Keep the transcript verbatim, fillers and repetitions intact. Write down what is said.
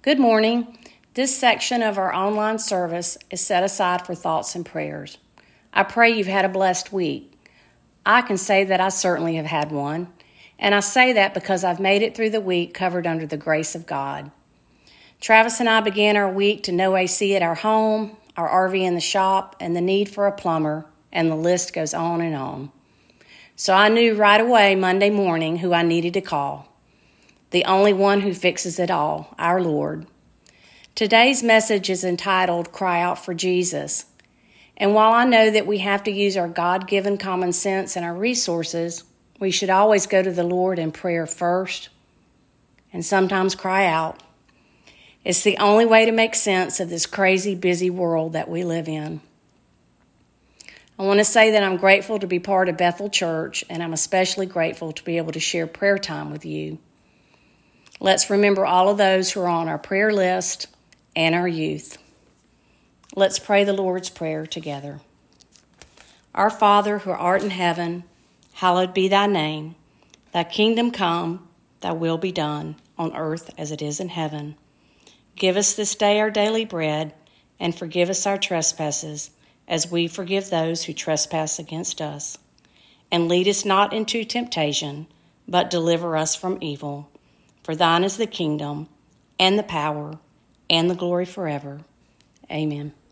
Good morning. This section of our online service is set aside for thoughts and prayers. I pray you've had a blessed week. I can say that I certainly have had one, and I say that because I've made it through the week covered under the grace of God. Travis and I began our week to no A C at our home, our R V in the shop, and the need for a plumber, and the list goes on and on. So I knew right away Monday morning who I needed to call. The only one who fixes it all, our Lord. Today's message is entitled, Cry Out for Jesus. And while I know that we have to use our God-given common sense and our resources, we should always go to the Lord in prayer first and sometimes cry out. It's the only way to make sense of this crazy, busy world that we live in. I want to say that I'm grateful to be part of Bethel Church, and I'm especially grateful to be able to share prayer time with you. Let's remember all of those who are on our prayer list and our youth. Let's pray the Lord's Prayer together. Our Father, who art in heaven, hallowed be thy name. Thy kingdom come, thy will be done, on earth as it is in heaven. Give us this day our daily bread, and forgive us our trespasses, as we forgive those who trespass against us. And lead us not into temptation, but deliver us from evil. For thine is the kingdom, and the power, and the glory forever. Amen.